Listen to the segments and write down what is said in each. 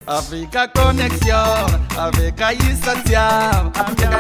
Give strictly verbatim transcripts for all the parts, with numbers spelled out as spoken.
Africa Connexion avec Aïssa Thiam.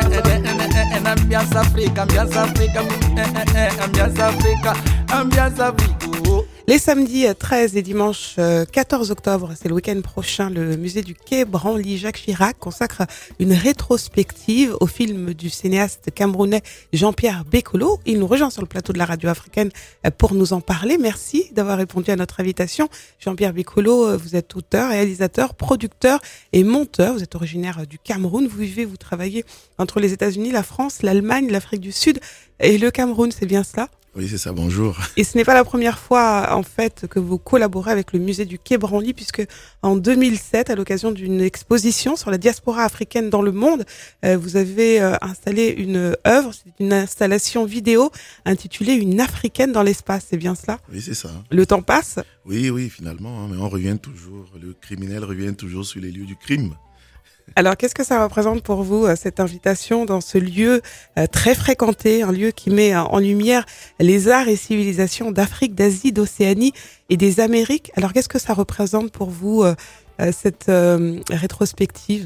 Ambiance Africa, ambiance Africa, ambiance Africa, ambiance Africa. Les samedis treize et dimanche quatorze octobre, c'est le week-end prochain, le musée du Quai Branly Jacques Chirac consacre une rétrospective au film du cinéaste camerounais Jean-Pierre Bekolo. Il nous rejoint sur le plateau de la radio africaine pour nous en parler. Merci d'avoir répondu à notre invitation. Jean-Pierre Bekolo, vous êtes auteur, réalisateur, producteur et monteur. Vous êtes originaire du Cameroun. Vous vivez, vous travaillez entre les États-Unis, la France, l'Allemagne, l'Afrique du Sud et le Cameroun. C'est bien cela ? Oui, c'est ça, bonjour. Et ce n'est pas la première fois, en fait, que vous collaborez avec le musée du Quai Branly, puisque en deux mille sept, à l'occasion d'une exposition sur la diaspora africaine dans le monde, euh, vous avez euh, installé une œuvre, c'est une installation vidéo intitulée Une Africaine dans l'espace, c'est bien cela ? Oui, c'est ça. Le temps passe ? Oui, oui, finalement, hein, mais on revient toujours, le criminel revient toujours sur les lieux du crime. Alors, qu'est-ce que ça représente pour vous, cette invitation dans ce lieu euh, très fréquenté, un lieu qui met en lumière les arts et civilisations d'Afrique, d'Asie, d'Océanie et des Amériques ? Alors, qu'est-ce que ça représente pour vous, euh, euh, cette euh, rétrospective ?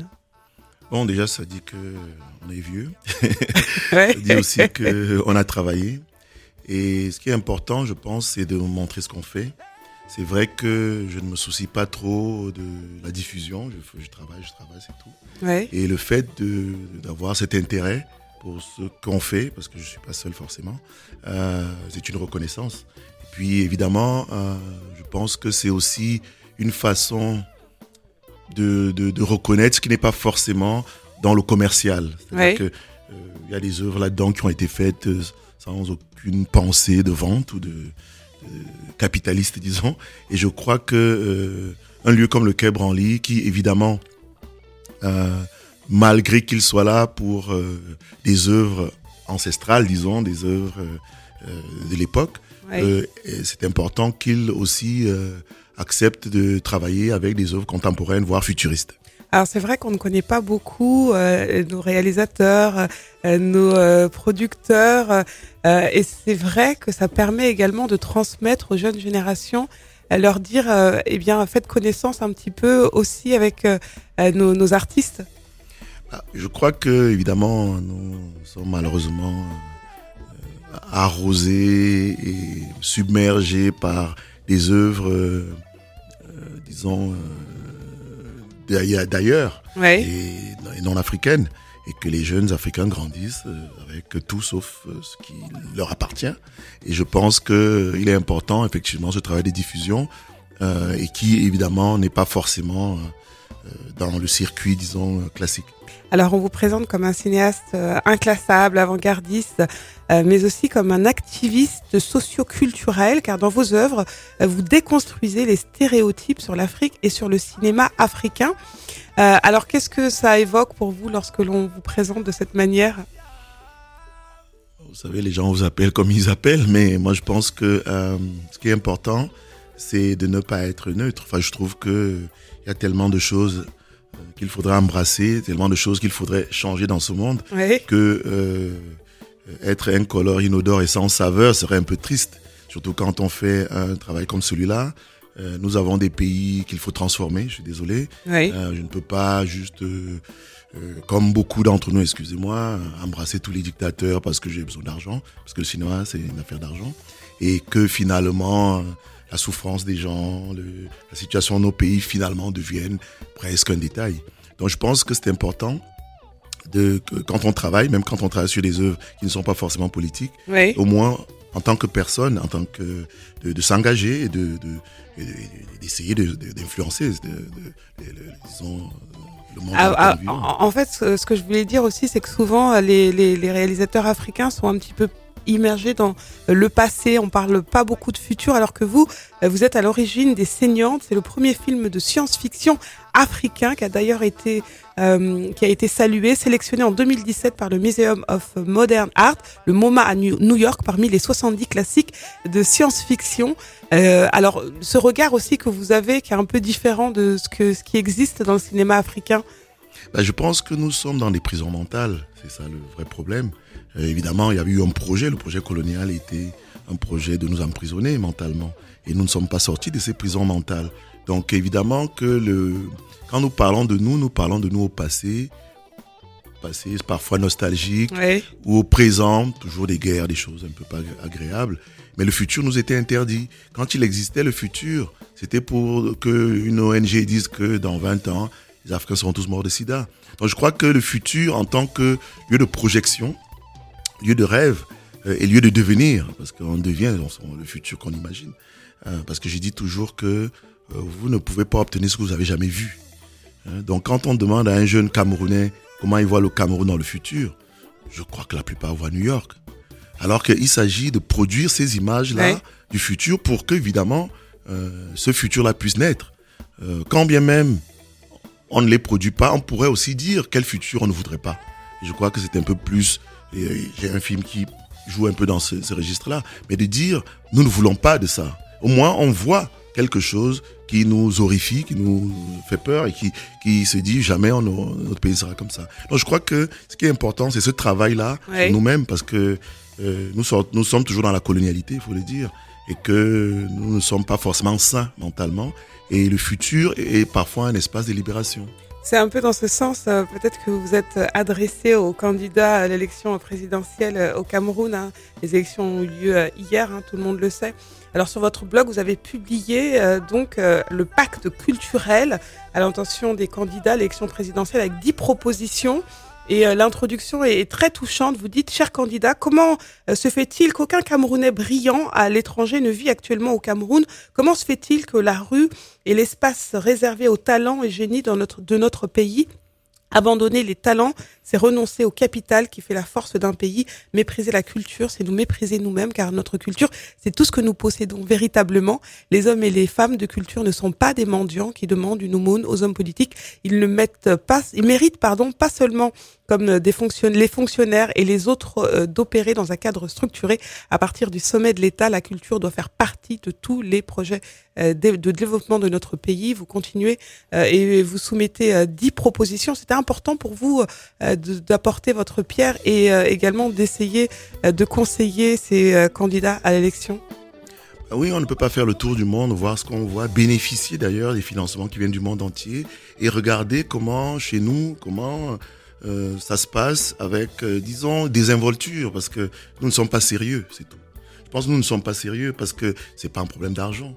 Bon, déjà, ça dit qu'on est vieux. Ouais. Ça dit aussi qu'on a travaillé. Et ce qui est important, je pense, c'est de montrer ce qu'on fait. C'est vrai que je ne me soucie pas trop de la diffusion. Je, je travaille, je travaille, c'est tout. Ouais. Et le fait de, d'avoir cet intérêt pour ce qu'on fait, parce que je ne suis pas seul forcément, euh, c'est une reconnaissance. Et puis évidemment, euh, je pense que c'est aussi une façon de, de, de reconnaître ce qui n'est pas forcément dans le commercial. C'est-à-dire Ouais. que euh, il y a des œuvres là-dedans qui ont été faites euh, sans aucune pensée de vente ou de capitaliste, disons. Et je crois que euh, un lieu comme le Quai Branly, qui évidemment, euh, malgré qu'il soit là pour euh, des œuvres ancestrales, disons, des œuvres euh, de l'époque, Ouais. euh, c'est important qu'il aussi euh, accepte de travailler avec des œuvres contemporaines, voire futuristes. Alors c'est vrai qu'on ne connaît pas beaucoup euh, nos réalisateurs, euh, nos euh, producteurs, euh, et c'est vrai que ça permet également de transmettre aux jeunes générations, euh, leur dire, euh, eh bien, faites connaissance un petit peu aussi avec euh, nos, nos artistes. Je crois que évidemment nous sommes malheureusement euh, arrosés et submergés par des œuvres, euh, euh, disons. Euh, d'ailleurs Ouais. et, et non africaines, et que les jeunes africains grandissent avec tout sauf ce qui leur appartient. Et je pense qu'il est important effectivement ce travail de diffusion euh, et qui évidemment n'est pas forcément euh, dans le circuit, disons, classique. Alors on vous présente comme un cinéaste euh, inclassable, avant-gardiste, euh, mais aussi comme un activiste socio-culturel, car dans vos œuvres, euh, vous déconstruisez les stéréotypes sur l'Afrique et sur le cinéma africain. Euh, alors qu'est-ce que ça évoque pour vous lorsque l'on vous présente de cette manière ? Vous savez, les gens vous appellent comme ils appellent, mais moi je pense que euh, ce qui est important, c'est de ne pas être neutre. Enfin, je trouve que il y a tellement de choses qu'il faudrait embrasser, tellement de choses qu'il faudrait changer dans ce monde, Oui. que euh, être incolore, inodore et sans saveur serait un peu triste. Surtout quand on fait un travail comme celui-là. Euh, nous avons des pays qu'il faut transformer, je suis désolé. Oui. Euh, je ne peux pas juste, euh, euh, comme beaucoup d'entre nous, excusez-moi, embrasser tous les dictateurs parce que j'ai besoin d'argent, parce que le cinéma, c'est une affaire d'argent. Et que finalement, la souffrance des gens, le, la situation de nos pays, finalement, deviennent presque un détail. Donc je pense que c'est important de, que, quand on travaille, même quand on travaille sur des œuvres qui ne sont pas forcément politiques, Oui. au moins en tant que personne, en tant que de, de s'engager et de, de, de, d'essayer de, de, d'influencer, de, de, de, de, disons, le monde. Ah, ah, en, en fait, ce, ce que je voulais dire aussi, c'est que souvent les, les, les réalisateurs africains sont un petit peu immergés dans le passé, on parle pas beaucoup de futur, alors que vous, vous êtes à l'origine des Saignantes. C'est le premier film de science-fiction africain qui a d'ailleurs été euh, qui a été salué, sélectionné en deux mille dix-sept par le Museum of Modern Art, le MoMA à New York, parmi les soixante-dix classiques de science-fiction. Euh, alors, ce regard aussi que vous avez, qui est un peu différent de ce que ce qui existe dans le cinéma africain. Ben, je pense que nous sommes dans des prisons mentales, c'est ça le vrai problème. Euh, évidemment, il y avait eu un projet, le projet colonial était un projet de nous emprisonner mentalement. Et nous ne sommes pas sortis de ces prisons mentales. Donc évidemment que le, quand nous parlons de nous, nous parlons de nous au passé, passé parfois nostalgique, Oui. ou au présent, toujours des guerres, des choses un peu pas agréables. Mais le futur nous était interdit. Quand il existait, le futur, c'était pour qu'une O N G dise que dans vingt ans, les Africains seront tous morts de sida. Donc je crois que le futur, en tant que lieu de projection, lieu de rêve euh, et lieu de devenir, parce qu'on devient on, le futur qu'on imagine. Euh, parce que je dis toujours que euh, vous ne pouvez pas obtenir ce que vous avez jamais vu. Hein, donc quand on demande à un jeune Camerounais comment il voit le Cameroun dans le futur, je crois que la plupart voient New York. Alors qu'il s'agit de produire ces images-là ouais. du futur pour que, évidemment, euh, ce futur-là puisse naître. Euh, quand bien même on ne les produit pas, on pourrait aussi dire quel futur on ne voudrait pas. Et je crois que c'est un peu plus... Et, et j'ai un film qui joue un peu dans ce, ce registre-là. Mais de dire, nous ne voulons pas de ça. Au moins, on voit quelque chose qui nous horrifie, qui nous fait peur et qui, qui se dit jamais on, notre pays sera comme ça. Donc je crois que ce qui est important, c'est ce travail-là ouais. sur nous-mêmes, parce que euh, nous, sommes, nous sommes toujours dans la colonialité, il faut le dire, et que nous ne sommes pas forcément sains mentalement. Et le futur est parfois un espace de libération. C'est un peu dans ce sens, euh, peut-être que vous êtes adressé aux candidats à l'élection présidentielle euh, au Cameroun. Hein. Les élections ont eu lieu euh, hier, hein, tout le monde le sait. Alors sur votre blog, vous avez publié euh, donc euh, le pacte culturel à l'intention des candidats à l'élection présidentielle avec dix propositions. Et euh, l'introduction est, est très touchante. Vous dites, chers candidats, comment euh, se fait-il qu'aucun Camerounais brillant à l'étranger ne vit actuellement au Cameroun? Comment se fait-il que la rue est l'espace réservé aux talents et génies dans notre, de notre pays? Abandonner les talents, c'est renoncer au capital qui fait la force d'un pays. Mépriser la culture, c'est nous mépriser nous-mêmes, car notre culture, c'est tout ce que nous possédons véritablement. Les hommes et les femmes de culture ne sont pas des mendiants qui demandent une aumône aux hommes politiques. Ils ne mettent pas, ils méritent, pardon, pas seulement comme des fonctionn- les fonctionnaires et les autres euh, d'opérer dans un cadre structuré. À partir du sommet de l'État, la culture doit faire partie de tous les projets euh, de, de développement de notre pays. Vous continuez euh, et vous soumettez euh, dix propositions. C'était important pour vous euh, de, d'apporter votre pierre et euh, également d'essayer euh, de conseiller ces euh, candidats à l'élection. Oui, on ne peut pas faire le tour du monde, voir ce qu'on voit, bénéficier d'ailleurs des financements qui viennent du monde entier et regarder comment chez nous, comment euh, ça se passe avec, euh, disons, désinvolture, parce que nous ne sommes pas sérieux, c'est tout. Je pense que nous ne sommes pas sérieux parce que c'est pas un problème d'argent.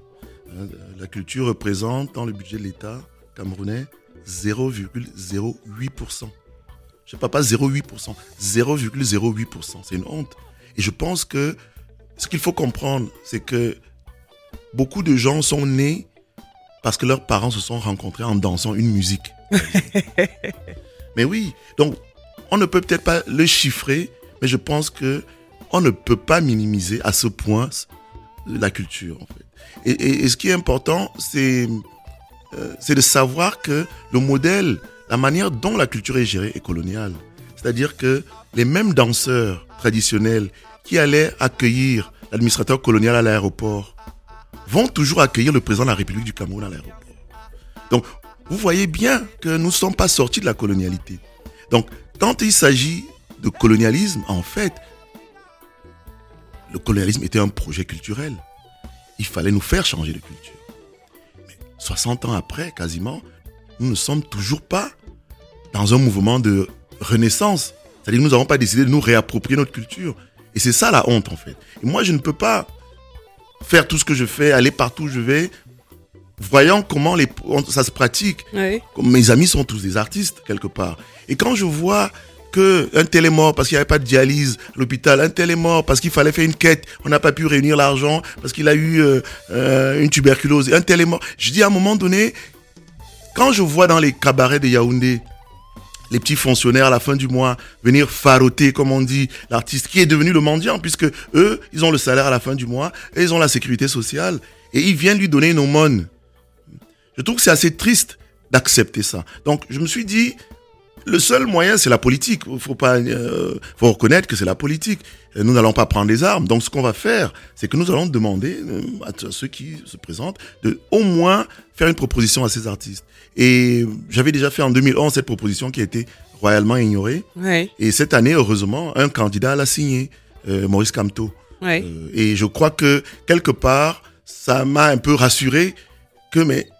La culture représente dans le budget de l'État camerounais zéro virgule zéro huit pour cent. Je ne sais pas, pas zéro virgule huit pour cent, zéro virgule zéro huit pour cent. C'est une honte. Et je pense que ce qu'il faut comprendre, c'est que beaucoup de gens sont nés parce que leurs parents se sont rencontrés en dansant une musique. Mais oui, donc on ne peut peut-être pas le chiffrer, mais je pense que on ne peut pas minimiser à ce point la culture, en fait. Et, et, et ce qui est important, c'est, euh, c'est de savoir que le modèle, la manière dont la culture est gérée est coloniale. C'est-à-dire que les mêmes danseurs traditionnels qui allaient accueillir l'administrateur colonial à l'aéroport vont toujours accueillir le président de la République du Cameroun à l'aéroport. Donc, vous voyez bien que nous ne sommes pas sortis de la colonialité. Donc, quand il s'agit de colonialisme, en fait, le colonialisme était un projet culturel. Il fallait nous faire changer de culture. Mais soixante ans après, quasiment, nous ne sommes toujours pas dans un mouvement de renaissance. C'est-à-dire que nous n'avons pas décidé de nous réapproprier notre culture. Et c'est ça la honte, en fait. Et moi, je ne peux pas faire tout ce que je fais, aller partout où je vais, voyant comment les, ça se pratique. Oui. Mes amis sont tous des artistes, quelque part. Et quand je vois qu'un tel est mort parce qu'il n'y avait pas de dialyse à l'hôpital, un tel est mort parce qu'il fallait faire une quête, on n'a pas pu réunir l'argent parce qu'il a eu euh, euh, une tuberculose, un tel est mort. Je dis à un moment donné, quand je vois dans les cabarets de Yaoundé, les petits fonctionnaires à la fin du mois venir faroter, comme on dit, l'artiste qui est devenu le mendiant, puisque eux, ils ont le salaire à la fin du mois et ils ont la sécurité sociale et ils viennent lui donner une aumône. Je trouve que c'est assez triste d'accepter ça. Donc, je me suis dit, le seul moyen, c'est la politique. Il faut pas, euh, faut reconnaître que c'est la politique. Nous n'allons pas prendre les armes. Donc, ce qu'on va faire, c'est que nous allons demander à ceux qui se présentent de au moins faire une proposition à ces artistes. Et j'avais déjà fait en deux mille onze cette proposition qui a été royalement ignorée. Oui. Et cette année, heureusement, un candidat l'a signé, euh, Maurice Kamto. Oui. Euh, et je crois que quelque part, ça m'a un peu rassuré que mais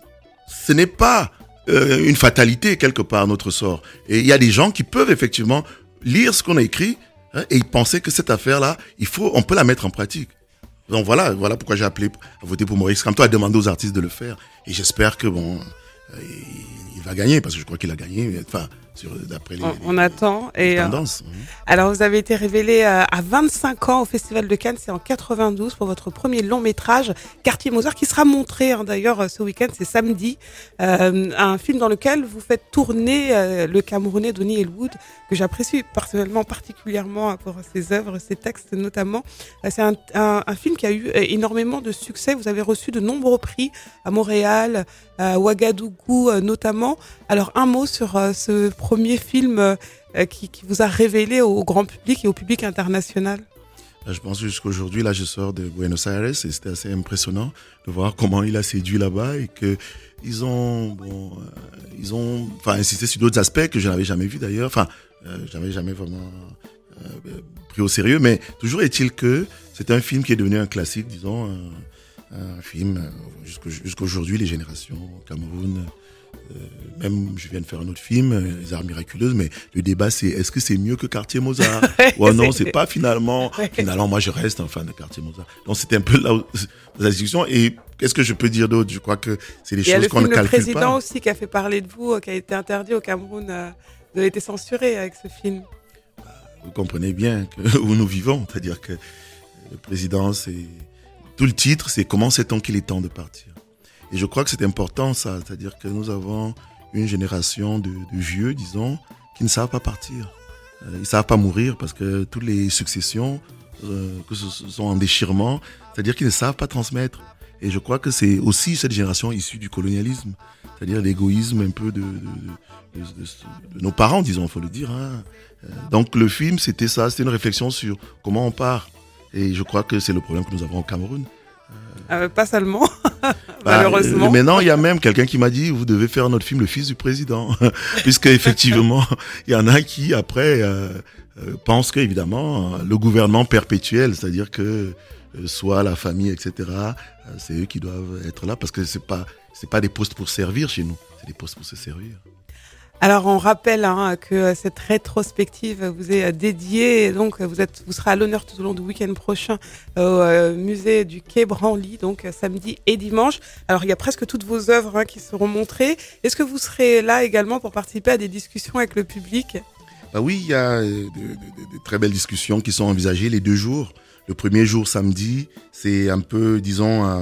ce n'est pas euh, une fatalité quelque part notre sort. Et il y a des gens qui peuvent effectivement lire ce qu'on a écrit hein, et penser que cette affaire-là, il faut, on peut la mettre en pratique. Donc voilà, voilà pourquoi j'ai appelé à voter pour Maurice Kamto, à demander aux artistes de le faire. Et j'espère que bon, euh, il va gagner parce que je crois qu'il a gagné. Enfin, sur, d'après les, on, les, on attend. les Et tendances. Euh, alors, vous avez été révélé euh, à vingt-cinq ans au Festival de Cannes, c'est en quatre-vingt-douze pour votre premier long métrage, Quartier Mozart, qui sera montré hein, d'ailleurs ce week-end, c'est samedi. Euh, un film dans lequel vous faites tourner euh, le Camerounais Donny Elwood, que j'apprécie personnellement particulièrement pour ses œuvres, ses textes notamment. Euh, c'est un, un, un film qui a eu énormément de succès. Vous avez reçu de nombreux prix à Montréal, à Ouagadougou euh, notamment. Alors, un mot sur euh, ce premier film euh, qui, qui vous a révélé au, au grand public et au public international. Je pense jusqu'aujourd'hui, là, je sors de Buenos Aires et c'était assez impressionnant de voir comment il a séduit là-bas et que ils ont, bon, euh, ils ont, enfin, insisté sur d'autres aspects que je n'avais jamais vus d'ailleurs. Enfin, euh, j'avais jamais vraiment euh, pris au sérieux, mais toujours est-il que c'est un film qui est devenu un classique, disons, un, un film euh, jusqu'au, jusqu'aujourd'hui, les générations au Cameroun. Euh, même je viens de faire un autre film, euh, Les Arts Miraculeuses, mais le débat c'est est-ce que c'est mieux que Quartier Mozart ou non, c'est pas finalement. Finalement, moi je reste un fan de Quartier Mozart. Donc c'était un peu là où, la discussion. Et qu'est-ce que je peux dire d'autre? Je crois que c'est des choses qu'on ne calcule pas. Il y a le film Le Président aussi qui a fait parler de vous, qui a été interdit au Cameroun. Euh, vous avez été censuré avec ce film. Vous comprenez bien que, où nous vivons, c'est-à-dire que le Président, c'est tout le titre, c'est comment sait-on qu'il est temps de partir. Et je crois que c'est important, ça. C'est-à-dire que nous avons une génération de, de vieux, disons, qui ne savent pas partir. Euh, ils ne savent pas mourir parce que toutes les successions, euh, que ce sont en déchirement, c'est-à-dire qu'ils ne savent pas transmettre. Et je crois que c'est aussi cette génération issue du colonialisme. C'est-à-dire l'égoïsme un peu de, de, de, de, de, de nos parents, disons, il faut le dire. Hein. Euh, donc le film, c'était ça. C'était une réflexion sur comment on part. Et je crois que c'est le problème que nous avons au Cameroun. Euh, pas seulement, bah, malheureusement. Euh, maintenant, il y a même quelqu'un qui m'a dit, vous devez faire notre film Le Fils du Président. Puisque effectivement, il y en a qui, après, euh, euh, pensent que, évidemment, le gouvernement perpétuel, c'est-à-dire que euh, soit la famille, et cetera, euh, c'est eux qui doivent être là. Parce que c'est pas, c'est pas des postes pour servir chez nous, c'est des postes pour se servir. Alors on rappelle hein, que cette rétrospective vous est dédiée, et donc vous êtes, vous serez à l'honneur tout au long du week-end prochain au euh, musée du Quai Branly, donc samedi et dimanche. Alors il y a presque toutes vos œuvres hein, qui seront montrées. Est-ce que vous serez là également pour participer à des discussions avec le public? Bah oui, il y a de, de, de, de très belles discussions qui sont envisagées les deux jours. Le premier jour, samedi, c'est un peu, disons, euh,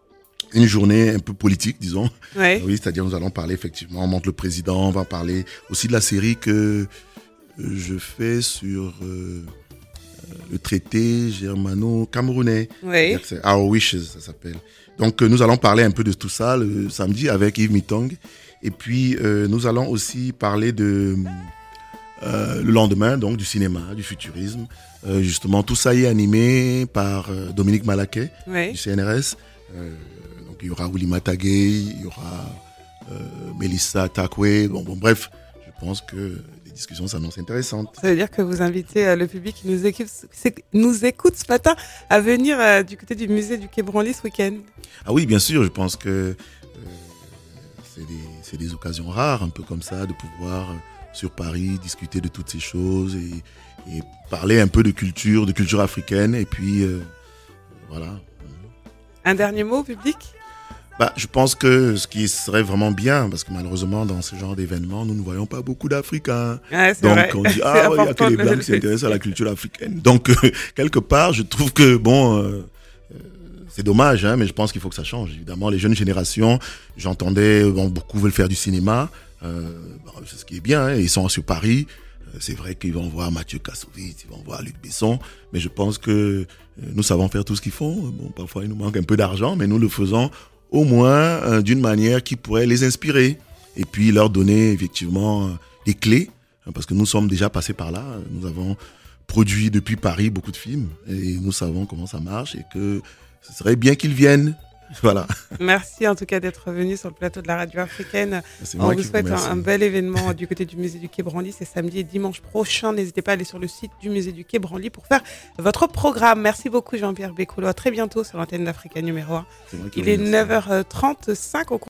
une journée un peu politique, disons. Ouais. Oui, c'est-à-dire nous allons parler effectivement, on montre le président, on va parler aussi de la série que je fais sur euh, le traité germano-camerounais. Oui. C'est Our Wishes, ça s'appelle. Donc nous allons parler un peu de tout ça le samedi avec Yves Mitong. Et puis euh, nous allons aussi parler de euh, le lendemain, donc du cinéma, du futurisme. Euh, justement, tout ça est animé par euh, Dominique Malaquet, Oui. du C N R S. Euh, donc il y aura Willy Matagay, il y aura euh, Melissa Takwe. Bon, bon, bref, je pense que les discussions s'annoncent intéressantes. Ça veut dire que vous invitez euh, le public qui nous écoute, nous écoute ce matin à venir euh, du côté du musée du Quai Branly ce week-end. Ah oui, bien sûr, je pense que euh, c'est, des, c'est des occasions rares, un peu comme ça, de pouvoir, euh, sur Paris, discuter de toutes ces choses et, et parler un peu de culture, de culture africaine. Et puis, euh, voilà. Un dernier mot au public ? Bah, je pense que ce qui serait vraiment bien, parce que malheureusement, dans ce genre d'événements, nous ne voyons pas beaucoup d'Africains. Ouais, c'est Donc, vrai. on dit, ah, il n'y a que les Blancs qui s'intéressent à la culture africaine. Donc, euh, quelque part, je trouve que, bon, euh, euh, c'est dommage, hein, mais je pense qu'il faut que ça change. Évidemment, les jeunes générations, j'entendais, bon, beaucoup veulent faire du cinéma. Euh, bon, c'est ce qui est bien, hein, ils sont sur Paris. Euh, c'est vrai qu'ils vont voir Mathieu Kassovitz, ils vont voir Luc Besson, mais je pense que euh, nous savons faire tout ce qu'ils font. Bon, parfois, il nous manque un peu d'argent, mais nous le faisons au moins euh, d'une manière qui pourrait les inspirer et puis leur donner effectivement euh, des clés, hein, parce que nous sommes déjà passés par là. Nous avons produit depuis Paris beaucoup de films et nous savons comment ça marche et que ce serait bien qu'ils viennent. Voilà. Merci en tout cas d'être venu sur le plateau de la radio africaine. C'est On moi vous qui souhaite vous un, remercie. un bel événement du côté du musée du Quai Branly. C'est samedi et dimanche prochain. N'hésitez pas à aller sur le site du musée du Quai Branly pour faire votre programme. Merci beaucoup Jean-Pierre Bécoulot. À très bientôt sur l'antenne d'Africa numéro un. C'est moi qui Il vous est remercie. neuf heures trente-cinq au